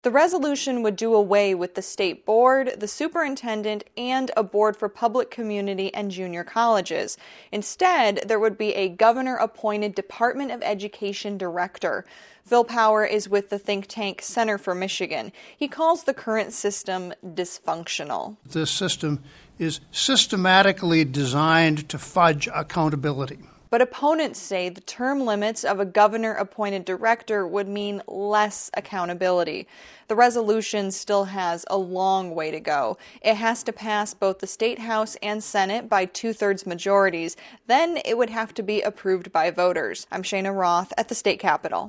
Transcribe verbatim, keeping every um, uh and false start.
The resolution would do away with the state board, the superintendent, and a board for public community and junior colleges. Instead, there would be a governor-appointed Department of Education director. Phil Power is with the think tank Center for Michigan. He calls the current system dysfunctional. This system is systematically designed to fudge accountability. But opponents say the term limits of a governor-appointed director would mean less accountability. The resolution still has a long way to go. It has to pass both the State House and Senate by two-thirds majorities. Then it would have to be approved by voters. I'm Shana Roth at the State Capitol.